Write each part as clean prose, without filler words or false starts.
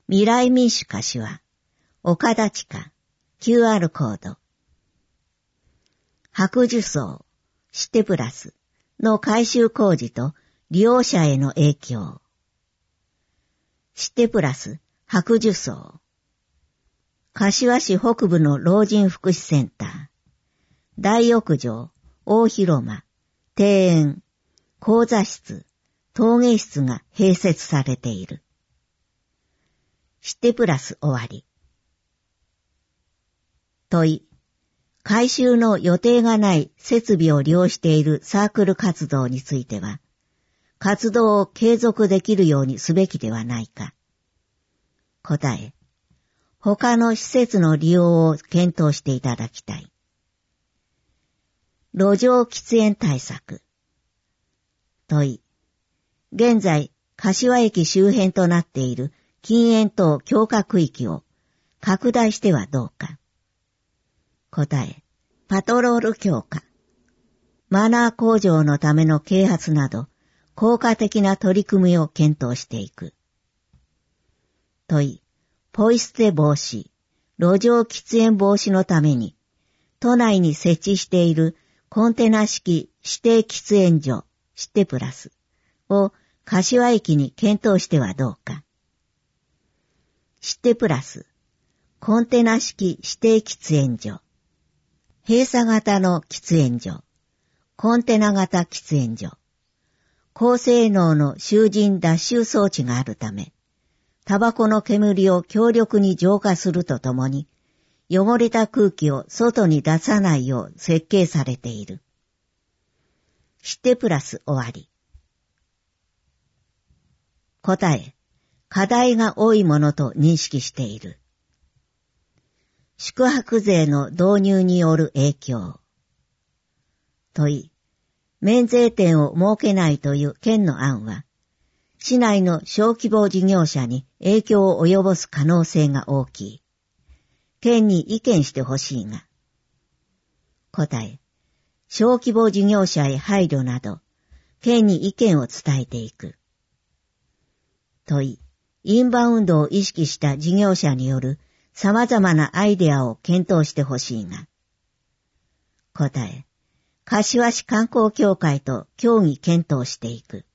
未来民主柏、岡田地下、QR コード。白樹荘、シテプラスの改修工事と利用者への影響。シテプラス、白樹荘。柏市北部の老人福祉センター。大浴場、大広間、庭園、講座室、陶芸室が併設されている。シテプラス終わり。問い。改修の予定がない設備を利用しているサークル活動については、活動を継続できるようにすべきではないか。答え。他の施設の利用を検討していただきたい。路上喫煙対策。問い。現在、柏駅周辺となっている禁煙等強化区域を拡大してはどうか。答え。パトロール強化。マナー向上のための啓発など、効果的な取り組みを検討していく。問い。ポイ捨て防止、路上喫煙防止のために、都内に設置しているコンテナ式指定喫煙所、シテプラスを柏駅に検討してはどうか。シテプラス、コンテナ式指定喫煙所、閉鎖型の喫煙所、コンテナ型喫煙所、高性能の集塵脱臭装置があるため、タバコの煙を強力に浄化するとともに、汚れた空気を外に出さないよう設計されている。シテプラス終わり。答え、課題が多いものと認識している。宿泊税の導入による影響。問い、免税店を設けないという県の案は、市内の小規模事業者に影響を及ぼす可能性が大きい。県に意見してほしいが。答え、小規模事業者へ配慮など、県に意見を伝えていく。問い、インバウンドを意識した事業者による様々なアイデアを検討してほしいが。答え、柏市観光協会と協議検討していく。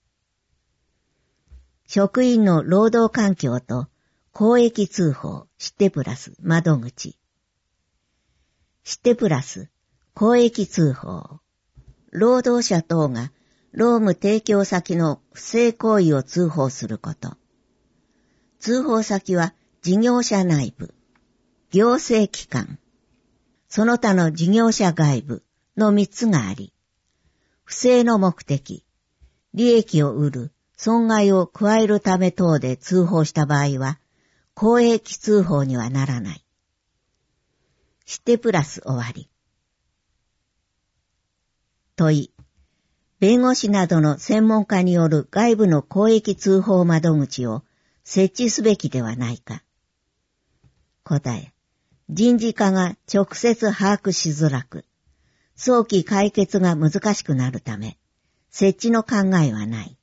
職員の労働環境と公益通報、シテプラス窓口。シテプラス公益通報。労働者等が労務提供先の不正行為を通報すること。通報先は事業者内部、行政機関、その他の事業者外部の3つがあり、不正の目的、利益を得る、損害を加えるため等で通報した場合は、公益通報にはならない。シテプラス終わり。問い。弁護士などの専門家による外部の公益通報窓口を設置すべきではないか。答え。人事課が直接把握しづらく、早期解決が難しくなるため、設置の考えはない。